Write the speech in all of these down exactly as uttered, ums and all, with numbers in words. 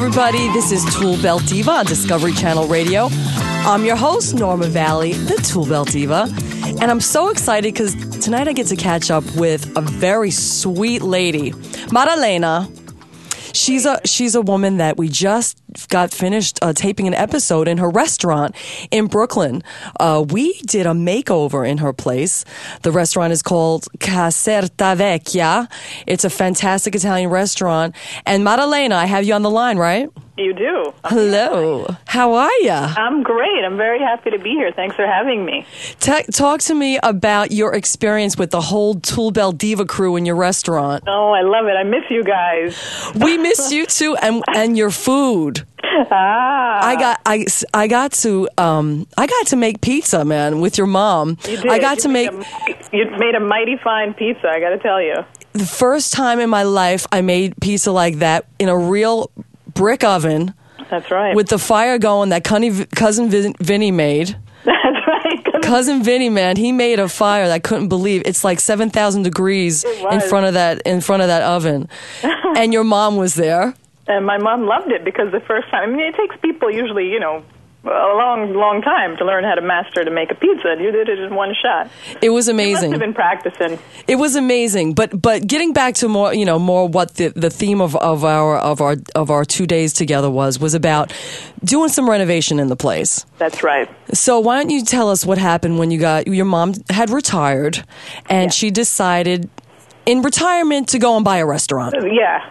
everybody. This is Tool Belt Diva on Discovery Channel Radio. I'm your host, Norma Valley, the Tool Belt Diva. And I'm so excited because tonight I get to catch up with a very sweet lady, Marilena. She's a she's a woman that we just got finished uh, taping an episode in her restaurant in Brooklyn. Uh, we did a makeover in her place. The restaurant is called Caserta Vecchia. It's a fantastic Italian restaurant. And Marilena, I have you on the line, right? You do. Hello. How are you? I'm great. I'm very happy to be here. Thanks for having me. Ta- talk to me about your experience with the whole Tool Belt Diva crew in your restaurant. Oh, I love it. I miss you guys. We miss you too, and and your food. Ah. I got I, I got to um I got to make pizza, man, with your mom. You did. I got you to make a, you made a mighty fine pizza, I got to tell you. The first time in my life I made pizza like that in a real brick oven. That's right. With the fire going that cousin Vin- Vinny made. That's right. Cousin Vinny, man, he made a fire that I couldn't believe. It's like seven thousand degrees in front of that in front of that oven. And your mom was there. And my mom loved it because the first time, I mean, it takes people usually, you know, a long, long time to learn how to master to make a pizza. And you did it in one shot. It was amazing. You must have been practicing. It was amazing. But but getting back to more, you know, more what the, the theme of, of our of our of our two days together was was about doing some renovation in the place. That's right. So why don't you tell us what happened when you got your mom had retired and yeah. she decided in retirement to go and buy a restaurant. Yeah.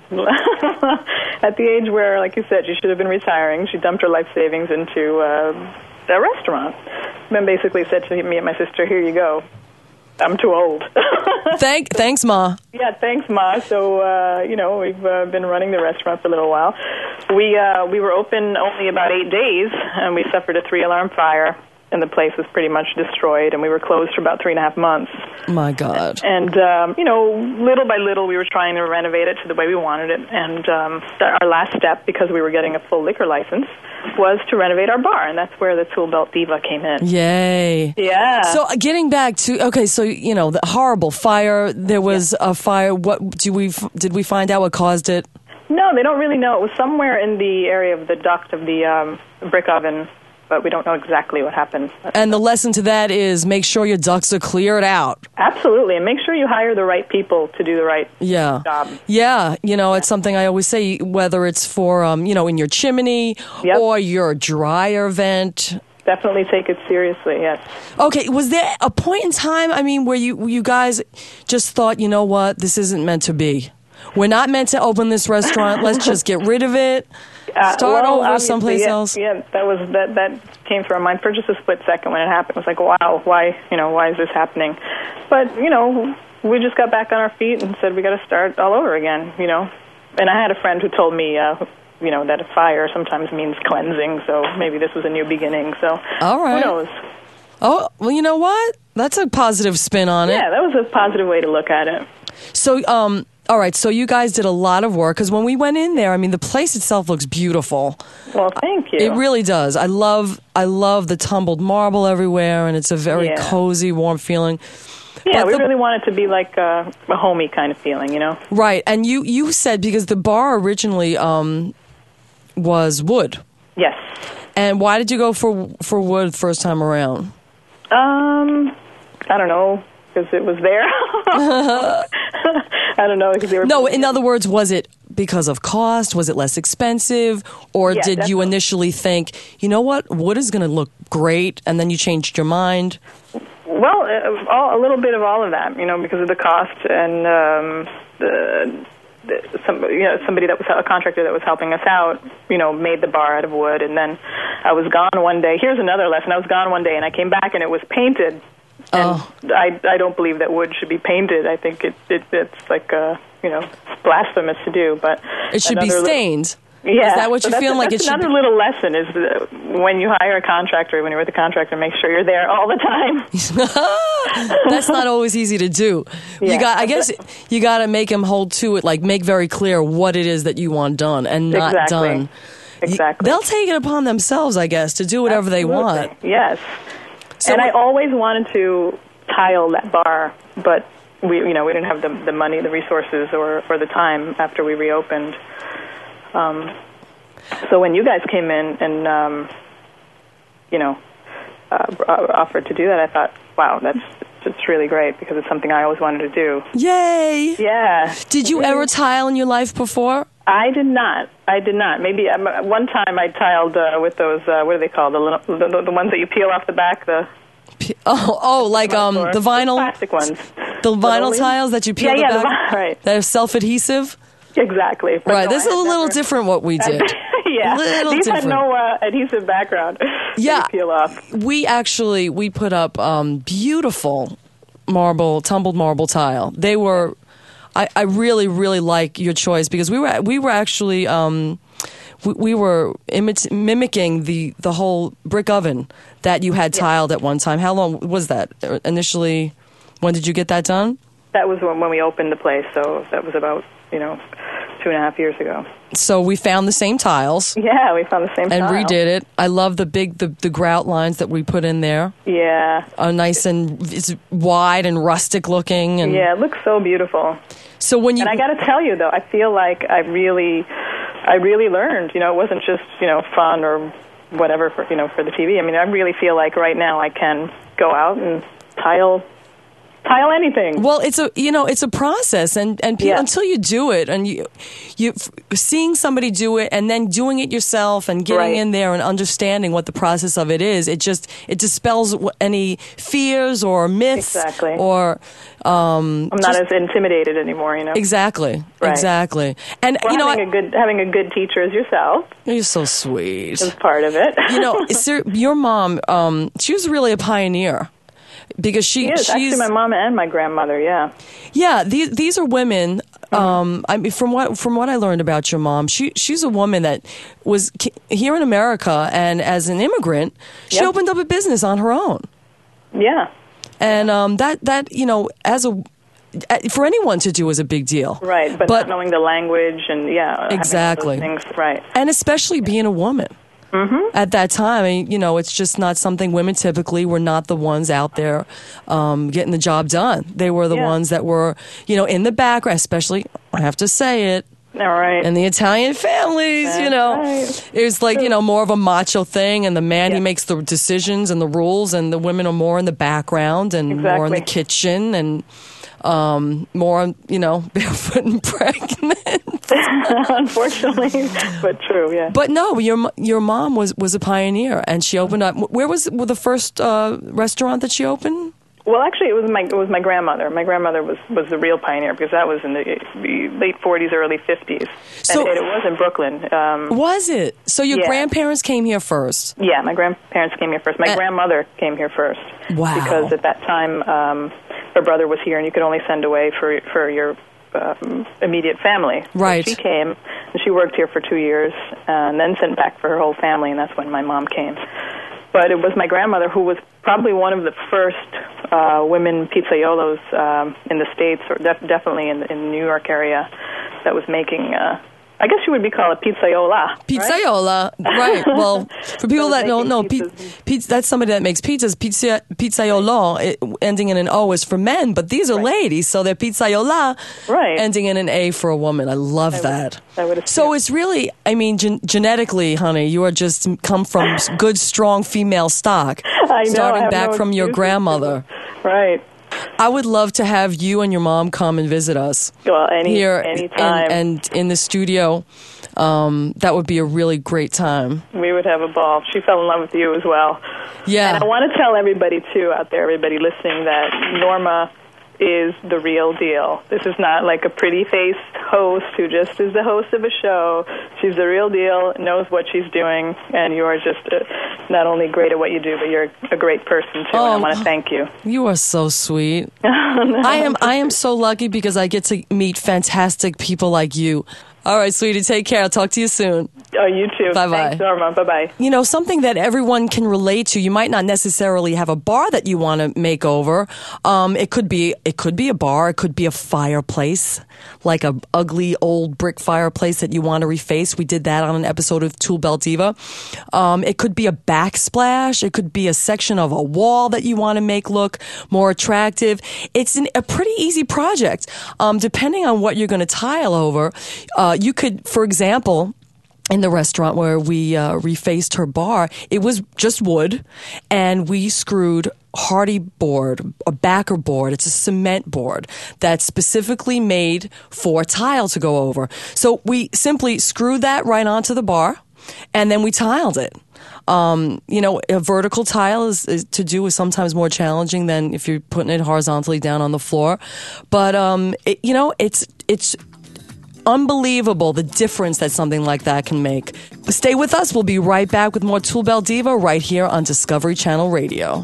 At the age where, like you said, she should have been retiring, she dumped her life savings into uh, a restaurant. Then basically said to me and my sister, here you go. I'm too old. Thank, Thanks, Ma. Yeah, thanks, Ma. So, uh, you know, we've uh, been running the restaurant for a little while. We, uh, we were open only about eight days, and we suffered a three-alarm fire. And the place was pretty much destroyed, and we were closed for about three and a half months. My God. And, um, you know, little by little, we were trying to renovate it to the way we wanted it. And um, our last step, because we were getting a full liquor license, was to renovate our bar, and that's where the Tool Belt Diva came in. Yay. Yeah. So uh, getting back to, okay, so, you know, the horrible fire, there was yeah. a fire. What do we did we find out what caused it? No, they don't really know. It was somewhere in the area of the duct of the um, brick oven, but we don't know exactly what happened. And the lesson to that is make sure your ducts are cleared out. Absolutely, and make sure you hire the right people to do the right yeah. job. Yeah, you know, it's something I always say, whether it's for, um, you know, in your chimney yep. or your dryer vent. Definitely take it seriously, yes. Okay, was there a point in time, I mean, where you, you guys just thought, you know what, this isn't meant to be? We're not meant to open this restaurant. Let's just get rid of it. Uh, Start well, over someplace yeah, else. Yeah, that was that. That came through our mind for just a split second when it happened. It was like, wow, why, you know, why is this happening? But you know, we just got back on our feet and said we got to start all over again. You know, and I had a friend who told me, uh, you know, that a fire sometimes means cleansing. So maybe this was a new beginning. So all right, who knows? Oh, well, you know what? That's a positive spin on it. Yeah, that was a positive way to look at it. So, um. All right, so you guys did a lot of work, because when we went in there, I mean, the place itself looks beautiful. Well, thank you. It really does. I love I love the tumbled marble everywhere, and it's a very yeah. cozy, warm feeling. Yeah, but we the, really want it to be like a, a homey kind of feeling, you know? Right, and you, you said, because the bar originally um, was wood. Yes. And why did you go for for wood first time around? Um, I don't know, because it was there. I don't know, because they were... No, in other words, was it because of cost? Was it less expensive? Or yeah, did definitely. you initially think, you know what, wood is going to look great, and then you changed your mind? Well, uh, all, a little bit of all of that, you know, because of the cost and um, the, the, some, you know, somebody that was a contractor that was helping us out, you know, made the bar out of wood. And then I was gone one day. Here's another lesson. I was gone one day, and I came back, and it was painted. And oh. I I don't believe that wood should be painted. I think it, it it's like uh you know blasphemous to do. But it should be stained. Li- yeah, is that what so you feel like? That's it should another be- little lesson is that when you hire a contractor, when you're with a contractor, make sure you're there all the time. That's not always easy to do. Yeah. You got, I guess, you got to make them hold to it. Like make very clear what it is that you want done and not exactly. done. Exactly. They'll take it upon themselves, I guess, to do whatever Absolutely. they want. Yes. So and I always wanted to tile that bar, but we, you know, we didn't have the the money, the resources, or, or the time after we reopened. Um, So when you guys came in and, um, you know, uh, offered to do that, I thought, wow, that's it's really great because it's something I always wanted to do. Yay! Yeah. Did you ever tile in your life before? I did not. I did not. Maybe um, one time I tiled uh, with those, uh, what are they called, the, the the ones that you peel off the back, the... Oh, oh, like um the vinyl... The plastic ones. The vinyl tiles that you peel yeah, the yeah, back? The, right. That are self-adhesive? Exactly. But right, no, this is a little never... different what we did. yeah, little these different. had no uh, adhesive background. Yeah, peel off. We actually, we put up um, beautiful marble, tumbled marble tile. They were... I, I really, really like your choice because we were we were actually um, we, we were imit- mimicking the, the whole brick oven that you had tiled at one time. How long was that initially? When did you get that done? That was when, when we opened the place, so that was about you know two and a half years ago. So we found the same tiles. Yeah, we found the same and tile. redid it. I love the big the, the grout lines that we put in there. Yeah, uh, nice and it's wide and rustic looking. And yeah, it looks so beautiful. So when you and I got to tell you though, I feel like I really, I really learned. You know, it wasn't just you know fun or whatever for you know for the T V. I mean, I really feel like right now I can go out and tile. Tile anything. Well, it's a you know it's a process, and and people, yeah. until you do it, and you you seeing somebody do it, and then doing it yourself, and getting right. in there and understanding what the process of it is, it just it dispels any fears or myths. Exactly. Or um, I'm not just, as intimidated anymore. You know. Exactly. Right. Exactly. And well, you know, having I, a good having a good teacher as yourself. You're so sweet. Is part of it. You know, sir, your mom, um, she was really a pioneer. Because she, she is she's, actually my mom and my grandmother. Yeah, yeah. These these are women. Um, I mean, from what from what I learned about your mom, she she's a woman that was here in America, and as an immigrant, she yep. opened up a business on her own. Yeah, and um, that that you know, as a for anyone to do is a big deal, right? But, but not knowing the language and yeah, exactly, things, right? And especially being a woman. Mm-hmm. At that time, I mean, you know, it's just not something women typically were not the ones out there um, getting the job done. They were the yeah. ones that were, you know, in the background, especially, I have to say it, all right. in the Italian families, That's you know. Right. It was like, you know, more of a macho thing, and the man, yeah. he makes the decisions and the rules, and the women are more in the background and exactly. more in the kitchen and um, more, you know, barefoot and pregnant. Unfortunately, but true, yeah. But no, your your mom was, was a pioneer, and she opened up. Where was the first uh, restaurant that she opened? Well, actually, it was my it was my grandmother. My grandmother was, was the real pioneer because that was in the, the late forties, early fifties, so, and it, it was in Brooklyn. Um, was it? So your yeah. grandparents came here first? Yeah, my grandparents came here first. My and, grandmother came here first. Wow! Because at that time, um, her brother was here, and you could only send away for for your um, immediate family. Right. So she came, and she worked here for two years, and then sent back for her whole family, and that's when my mom came. But it was my grandmother who was probably one of the first uh, women pizzaiolos um, in the States, or def- definitely in, in the New York area, that was making, uh, I guess you would be called a pizzaiola. Pizzaiola, right. right. Well, for people that don't know, pi- pizza, that's somebody that makes pizzas. Pizza, pizzaiolo, it, ending in an O, is for men, but these are right. ladies, so they're pizzaiola, right. ending in an A for a woman. I love I that. Would, I would so it's really, I mean, gen- genetically, honey, you are just come from good, strong female stock, I know, starting I back no from your grandmother. Right. I would love to have you and your mom come and visit us. Well, any here anytime. And, and in the studio. Um, that would be a really great time. We would have a ball. She fell in love with you as well. Yeah. And I want to tell everybody, too, out there, everybody listening, that Norma is the real deal. This is not like a pretty-faced host who just is the host of a show. She's the real deal, knows what she's doing, and you are just uh, not only great at what you do, but you're a great person, too, oh, and I want to thank you. You are so sweet. I am I am so lucky because I get to meet fantastic people like you. All right, sweetie, take care. I'll talk to you soon. Oh, you too. Bye-bye. Thanks, Norma. Bye-bye. You know, something that everyone can relate to. You might not necessarily have a bar that you want to make over. Um, it could be it could be a bar. It could be a fireplace, like a ugly old brick fireplace that you want to reface. We did that on an episode of Tool Belt Diva. Um, it could be a backsplash. It could be a section of a wall that you want to make look more attractive. It's an, a pretty easy project. Um, depending on what you're going to tile over, uh, you could, for example, in the restaurant where we uh, refaced her bar, it was just wood, and we screwed hardy board, a backer board. It's a cement board that's specifically made for tile to go over. So we simply screwed that right onto the bar, and then we tiled it. Um, you know, a vertical tile is, is to do is sometimes more challenging than if you're putting it horizontally down on the floor. But um, it, you know, it's it's. unbelievable the difference that something like that can make. But stay with us. We'll be right back with more Tool Belt Diva right here on Discovery Channel Radio.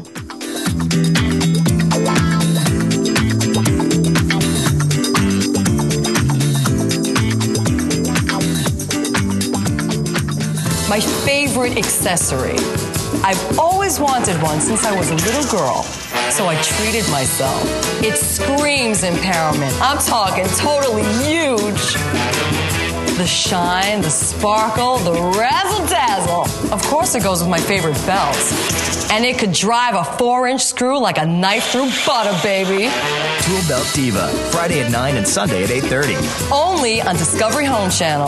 My favorite accessory. I've always wanted one since I was a little girl, so I treated myself. It screams empowerment. I'm talking totally huge. The shine, the sparkle, the razzle-dazzle. Of course it goes with my favorite belts. And it could drive a four-inch screw like a knife through butter, baby. Tool Belt Diva, Friday at nine and Sunday at eight thirty. Only on Discovery Home Channel.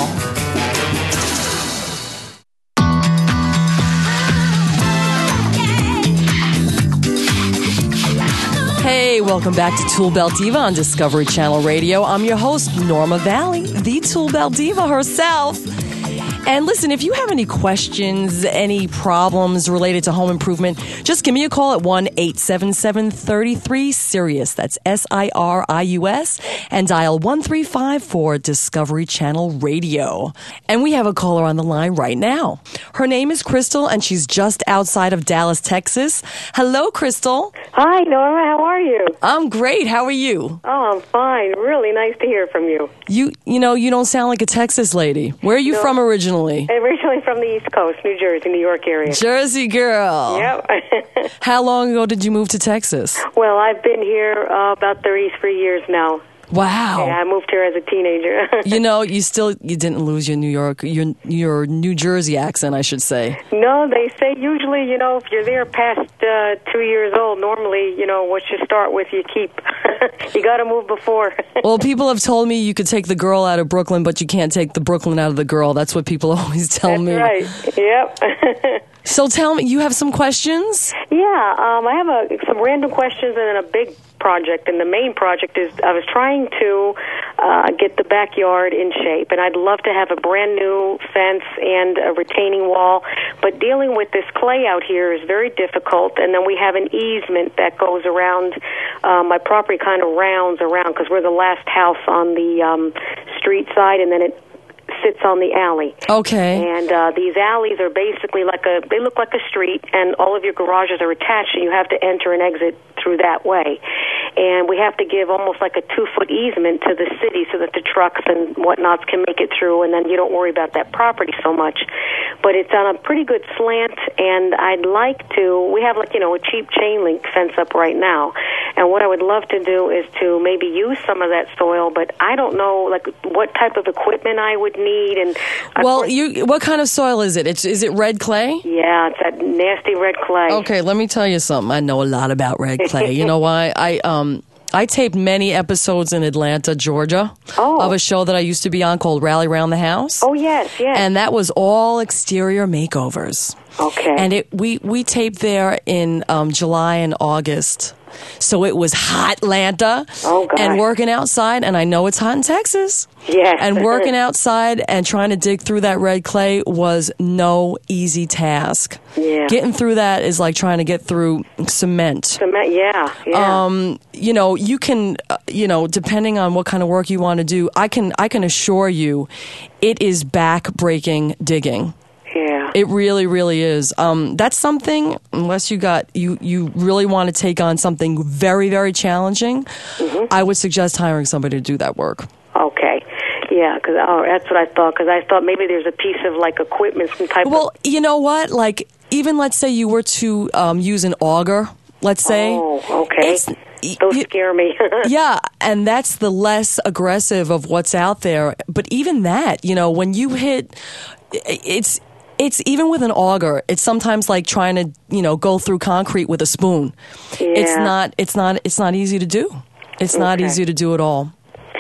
Hey, welcome back to Tool Belt Diva on Discovery Channel Radio. I'm your host, Norma Valley, the Tool Belt Diva herself. And listen, if you have any questions, any problems related to home improvement, just give me a call at one eight seven seven, three three, SIRIUS. That's S I R I U S. And dial one three five for Discovery Channel Radio. And we have a caller on the line right now. Her name is Crystal, and she's just outside of Dallas, Texas. Hello, Crystal. Hi, Norma. How are you? I'm great. How are you? Oh, I'm fine. Really nice to hear from you. You, you know, you don't sound like a Texas lady. Where are you No. from originally? Originally from the East Coast, New Jersey, New York area. Jersey girl. Yep. How long ago did you move to Texas? Well, I've been here uh, about thirty-three years now. Wow. Yeah, I moved here as a teenager. You know, you still you didn't lose your New York, your your New Jersey accent, I should say. No, they say usually, you know, if you're there past uh, two years old, normally, you know, what you start with, you keep. You got to move before. Well, people have told me you could take the girl out of Brooklyn, but you can't take the Brooklyn out of the girl. That's what people always tell That's me. right. Yep. So tell me, you have some questions? Yeah, um, I have a, some random questions and then a big project. And the main project is I was trying to uh, get the backyard in shape, and I'd love to have a brand new fence and a retaining wall. But dealing with this clay out here is very difficult. And then we have an easement that goes around uh, my property, kind of rounds around because we're the last house on the um, street side, and then it sits on the alley. Okay. And uh, these alleys are basically like a, they look like a street, and all of your garages are attached, and you have to enter and exit through that way. And we have to give almost like a two-foot easement to the city so that the trucks and whatnots can make it through, and then you don't worry about that property so much. But it's on a pretty good slant, and I'd like to, we have like, you know, a cheap chain link fence up right now. And what I would love to do is to maybe use some of that soil, but I don't know, like, what type of equipment I would need. And well, you, what kind of soil is it? It's, is it red clay? Yeah, it's that nasty red clay. Okay, let me tell you something. I know a lot about red clay. You know why? I um I taped many episodes in Atlanta, Georgia, oh. of a show that I used to be on called Rally Round the House. Oh, yes, yes. And that was all exterior makeovers. Okay. And it we, we taped there in um, July and August. So it was hot, Atlanta, oh, gosh. and working outside, and I know it's hot in Texas. Yes. And working outside and trying to dig through that red clay was no easy task. Yeah. Getting through that is like trying to get through cement. Cement, yeah, yeah. Um, you know, you can, uh, you know, depending on what kind of work you want to do, I can, I can assure you, it is back-breaking digging. Yeah. It really, really is. Um, that's something, unless you got, you, you really want to take on something very, very challenging, mm-hmm. I would suggest hiring somebody to do that work. Okay. Yeah, cause, oh, that's what I thought, because I thought maybe there's a piece of, like, equipment, some type well, of... Well, you know what? Like, even let's say you were to um, use an auger, let's say. Oh, okay. It's, Those you, scare me. Yeah, and that's the less aggressive of what's out there. But even that, you know, when you hit, it's... It's even with an auger, it's sometimes like trying to, you know, go through concrete with a spoon. Yeah. It's not, it's not, it's not easy to do. It's okay. not easy to do at all. So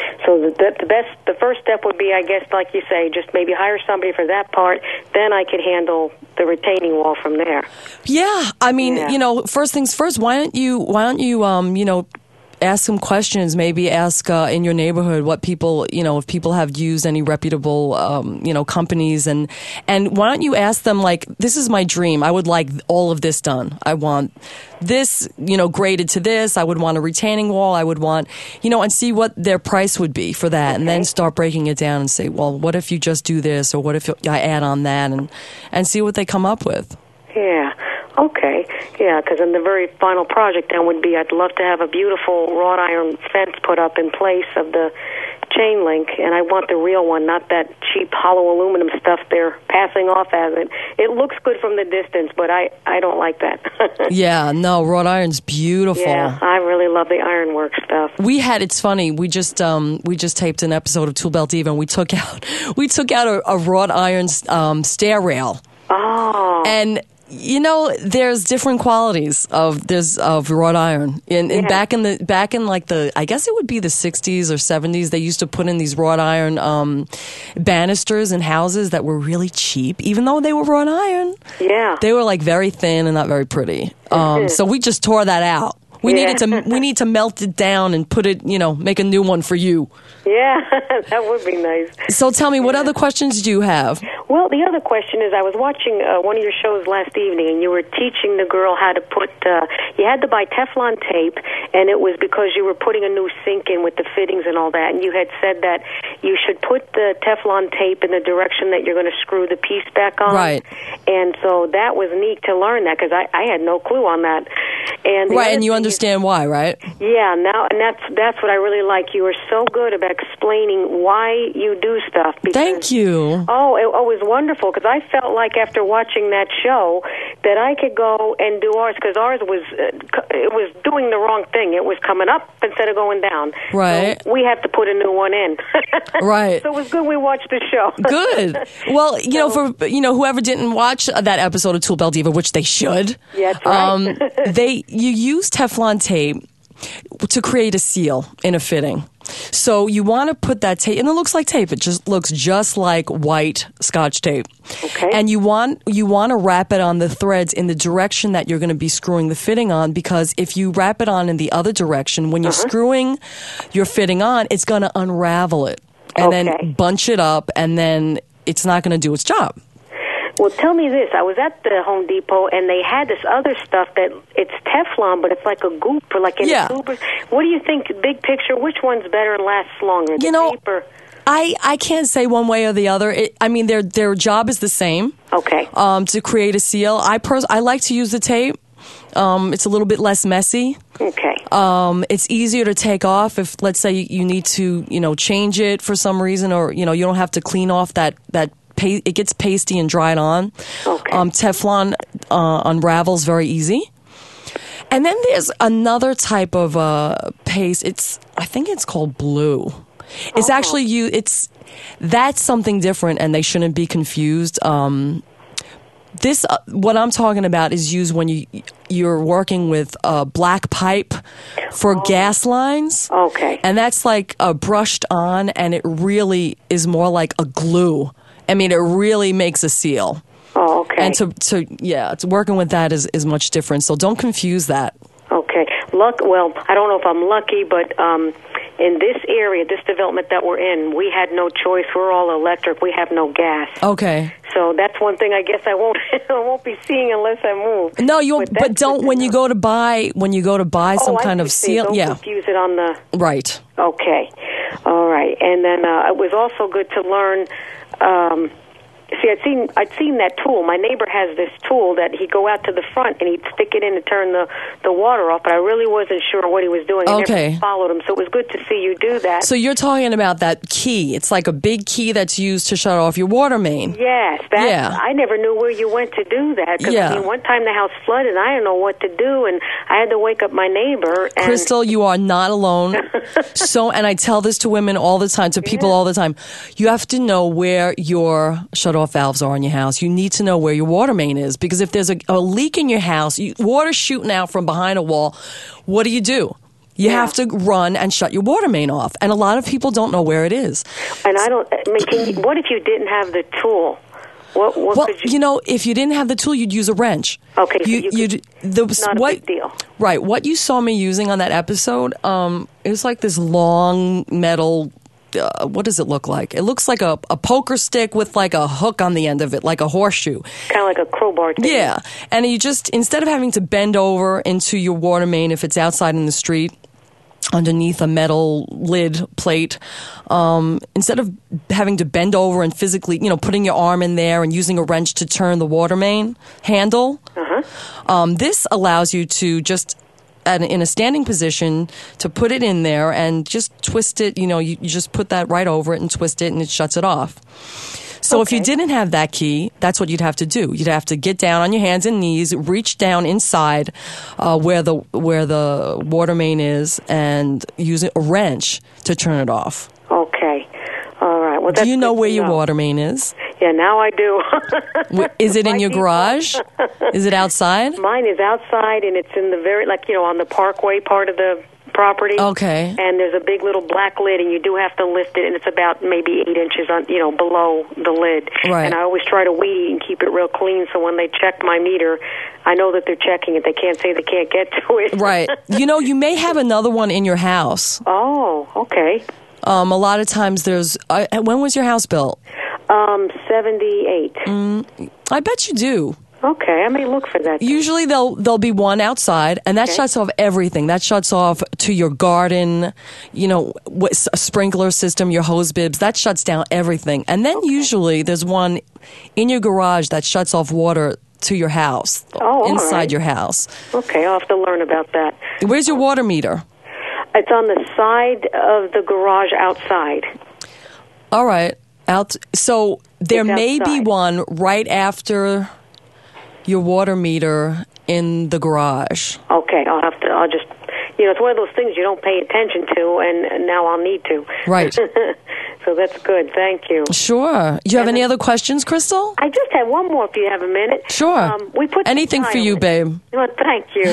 the, the best, the first step would be, I guess, like you say, just maybe hire somebody for that part. Then I could handle the retaining wall from there. Yeah, I mean, Yeah. you know, first things first. Why don't you? Why don't you? Um, you know. Ask some questions. Maybe ask uh, in your neighborhood what people, you know, if people have used any reputable, um, you know, companies, and and why don't you ask them, like, this is my dream. I would like all of this done. I want this, you know, graded to this. I would want a retaining wall. I would want, you know, and see what their price would be for that, and then start breaking it down and say, well, what if you just do this, or what if I add on that, and and see what they come up with. Yeah. Okay, yeah, because in the very final project then would be, I'd love to have a beautiful wrought iron fence put up in place of the chain link, and I want the real one, not that cheap hollow aluminum stuff they're passing off as it. It looks good from the distance, but I, I don't like that. Yeah, no, wrought iron's beautiful. Yeah, I really love the ironwork stuff. We had, it's funny, we just um, we just taped an episode of Tool Belt Diva, and we took out we took out a, a wrought iron um, stair rail. Oh. And you know, there's different qualities of there's of wrought iron. And, and Yeah. back in the back in like the I guess it would be the sixties or seventies, they used to put in these wrought iron um, banisters in houses that were really cheap, even though they were wrought iron. Yeah. They were like very thin and not very pretty. Um, so we just tore that out. We Yeah. needed to we need to melt it down and put it, you know, make a new one for you. Yeah, that would be nice. So tell me, what other questions do you have? Well, the other question is, I was watching uh, one of your shows last evening, and you were teaching the girl how to put, uh, you had to buy Teflon tape, and it was because you were putting a new sink in with the fittings and all that, and you had said that you should put the Teflon tape in the direction that you're going to screw the piece back on. Right. And so that was neat to learn that, because I, I had no clue on that. And the Right, other and you thing understand why, right? is- Yeah, now, and that's, that's what I really like. You were so good about explaining why you do stuff. Because, Thank you. Oh, it, oh, it was wonderful, because I felt like after watching that show that I could go and do ours, because ours was uh, c- it was doing the wrong thing. It was coming up instead of going down. Right. So we have to put a new one in. Right. So it was good we watched the show. Good. Well, you know, for you know, whoever didn't watch that episode of Tool Belt Diva, which they should, Yeah, that's right. um, they you use Teflon tape to create a seal in a fitting. So you want to put that tape, and it looks like tape. It just looks just like white Scotch tape. Okay. And you want you want to wrap it on the threads in the direction that you're going to be screwing the fitting on, because if you wrap it on in the other direction, when you're Uh-huh. screwing your fitting on, it's going to unravel it and Okay. then bunch it up, and then it's not going to do its job. Well, tell me this. I was at the Home Depot, and they had this other stuff that it's Teflon, but it's like a goop or like in Yeah. a goop. What do you think, big picture, which one's better and lasts longer? The You know, tape or- I, I can't say one way or the other. It, I mean, their their job is the same. Okay. Um, to create a seal, I pers- I like to use the tape. Um, it's a little bit less messy. Okay. Um, it's easier to take off if, let's say, you need to, you know, change it for some reason, or you know, you don't have to clean off that that. Pa- it gets pasty and dried on. Okay. Um, Teflon uh, unravels very easy. And then there's another type of uh, paste. It's I think it's called blue. It's Oh. actually you. It's that's something different, and they shouldn't be confused. Um, this uh, what I'm talking about is used when you you're working with uh, black pipe for gas lines. Okay. And that's like uh, brushed on, and it really is more like a glue. I mean, it really makes a seal. Oh, okay. And to, to yeah, to working with that is, is much different. So don't confuse that. Okay. Luck. Well, I don't know if I'm lucky, but um, in this area, this development that we're in, we had no choice. We're all electric. We have no gas. Okay. So that's one thing I guess I won't I won't be seeing unless I move. No, you. But, that's don't good to when you know. go to buy when you go to buy some oh, kind I of see. seal. Don't Yeah. confuse it on the. Right. Okay. All right. And then uh, it was also good to learn. Um, See, I'd seen I'd seen that tool. My neighbor has this tool that he'd go out to the front and he'd stick it in to turn the, the water off, but I really wasn't sure what he was doing. I Okay. never followed him, so it was good to see you do that. So you're talking about that key. It's like a big key that's used to shut off your water main. Yes, that, Yeah. I never knew where you went to do that. Because Yeah. I mean, one time the house flooded, and I didn't know what to do, and I had to wake up my neighbor. And Crystal, you are not alone. So, and I tell this to women all the time, to people Yeah. all the time. You have to know where your shut-off valves are in your house. You need to know where your water main is, because if there's a, a leak in your house, you, water shooting out from behind a wall, what do you do? You Yeah. have to run and shut your water main off. And a lot of people don't know where it is. And I don't. I mean, can you, what if you didn't have the tool? What, what Well, could you? you know, if you didn't have the tool, you'd use a wrench. Okay, so you could- you'd, the, not a what, big deal. Right. What you saw me using on that episode, um, it was like this long metal. Uh, what does it look like? It looks like a, a poker stick with like a hook on the end of it, like a horseshoe. Kind of like a crowbar thing. Yeah. And you just, instead of having to bend over into your water main if it's outside in the street, underneath a metal lid plate, um, instead of having to bend over and physically, you know, putting your arm in there and using a wrench to turn the water main handle, Uh-huh. um, this allows you to just, at, in a standing position, to put it in there and just twist it. You know, you, you just put that right over it and twist it and it shuts it off. So if you Okay. didn't have that key, that's what you'd have to do. You'd have to get down on your hands and knees, reach down inside uh, where the where the water main is, and use a wrench to turn it off. Okay. All right. Well, that's Do you know good where to your know. water main is? Yeah, now I do. Wh- Is it in By your default. garage? Is it outside? Mine is outside, and it's in the very, like, you know, on the parkway part of the property. Okay. And there's a big little black lid, and you do have to lift it, and it's about maybe eight inches on, you know, below the lid. Right. And I always try to weed and keep it real clean, so when they check my meter, I know that they're checking it. They can't say they can't get to it. Right. You know, you may have another one in your house. Oh, okay. Um, a lot of times there's. Uh, when was your house built? Um, seventy-eight. Mm. I bet you do. Okay, I may look for that. Usually there'll there'll be one outside, and that Okay. shuts off everything. That shuts off to your garden, you know, wh- s- a sprinkler system, your hose bibs. That shuts down everything. And then usually there's one in your garage that shuts off water to your house, Oh, all inside right. your house. Okay, I'll have to learn about that. Where's your water meter? It's on the side of the garage outside. All right, out. So there It's may be outside. one right after your water meter in the garage. Okay, I'll have to, I'll just, you know, it's one of those things you don't pay attention to, and, and now I'll need to. Right. So that's good, thank you. Sure. Do you have any other questions, Crystal? I just have one more if you have a minute. Sure. Um, we put Anything for tile you, in. babe. Well, thank you.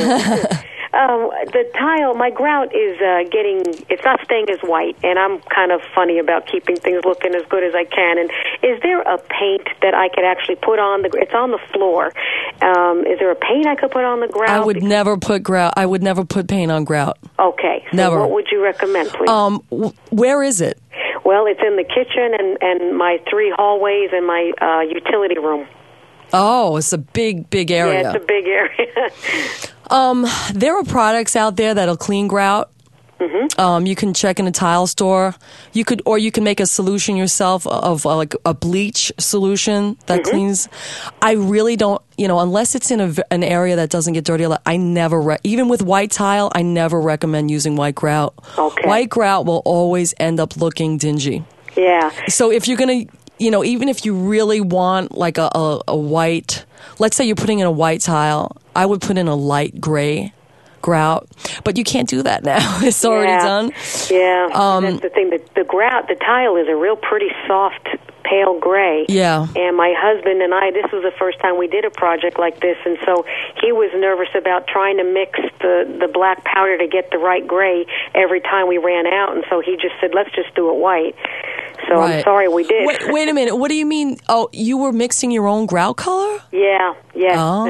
um, the tile, my grout is uh, getting, it's not staying as white, and I'm kind of funny about keeping things looking as good as I can. And is there a paint that I could actually put on the, it's on the floor. Um, is there a paint I could put on the grout? I would never put grout. I would never put paint on grout. Okay. So Never. what would you recommend, please? Um, w- where is it? Well, it's in the kitchen and, and my three hallways and my uh, utility room. Oh, it's a big, big area. Yeah, it's a big area. Um, there are products out there that'll clean grout. Mm-hmm. Um, you can check in a tile store. You could, or you can make a solution yourself of uh, like a bleach solution that Mm-hmm. cleans. I really don't, you know, unless it's in a, v- an area that doesn't get dirty a lot. I never, re- even with white tile, I never recommend using white grout. Okay. White grout will always end up looking dingy. Yeah. So if you're gonna, you know, even if you really want like a, a, a white, let's say you're putting in a white tile, I would put in a light gray grout, but you can't do that now. It's already yeah. done. Yeah. Um, That's the thing. The, the grout, the tile is a real pretty soft, pale gray. Yeah. And my husband and I, this was the first time we did a project like this, and so he was nervous about trying to mix the, the black powder to get the right gray every time we ran out, and so he just said, let's just do it white. So I'm Right. sorry we did. Wait, wait a minute. What do you mean? Oh, you were mixing your own grout color? Yeah, yeah. Oh.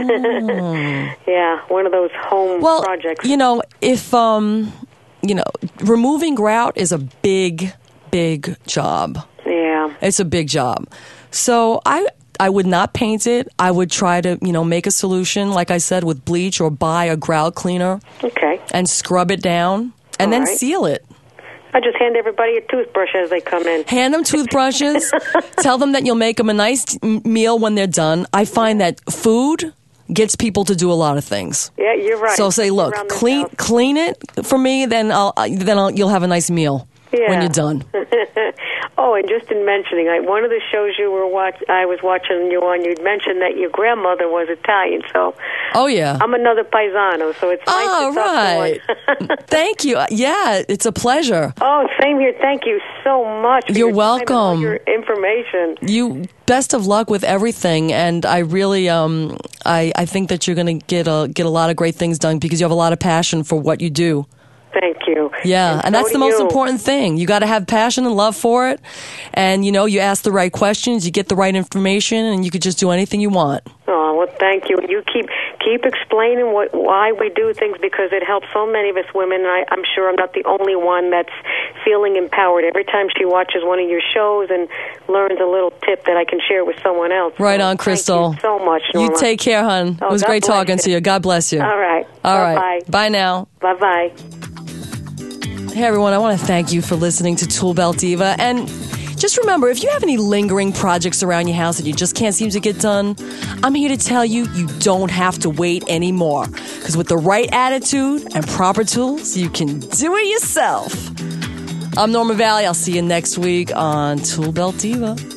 Yeah, one of those home Well, projects. you know, if, um, you know, removing grout is a big, big job. Yeah. It's a big job. So I I would not paint it. I would try to, you know, make a solution, like I said, with bleach or buy a grout cleaner Okay. and scrub it down and All then right. seal it. I just hand everybody a toothbrush as they come in. Hand them toothbrushes. Tell them that you'll make them a nice m- meal when they're done. I find that food gets people to do a lot of things. Yeah, you're right. So say, look, Around this clean house. clean it for me, then I'll then I'll, you'll have a nice meal when Yeah. you're done. Oh, and just in mentioning, I, one of the shows you were watch, I was watching you on, you'd mentioned that your grandmother was Italian. So Oh yeah. I'm another paisano, so it's nice Oh, to talk right. to one. Thank you. Yeah, it's a pleasure. Oh, same here. Thank you so much. For You're your time and all welcome. your information. You best of luck with everything, and I really, um, I, I think that you're going to get a get a lot of great things done because you have a lot of passion for what you do. Thank you. Yeah, and, and so that's the do most you. important thing. You got to have passion and love for it. And, you know, you ask the right questions, you get the right information, and you could just do anything you want. Oh, well, thank you. And you keep keep explaining what why we do things, because it helps so many of us women. And I, I'm sure I'm not the only one that's feeling empowered every time she watches one of your shows and learns a little tip that I can share with someone else. Right so on, Crystal. Thank you so much, Norma. You take care, hon. Oh, it was God great bless talking you. to you. God bless you. All right. All Bye-bye. right. Bye now. Bye-bye. Hey, everyone. I want to thank you for listening to Tool Belt Diva. And just remember, if you have any lingering projects around your house that you just can't seem to get done, I'm here to tell you, you don't have to wait anymore. Because with the right attitude and proper tools, you can do it yourself. I'm Norma Valley. I'll see you next week on Tool Belt Diva.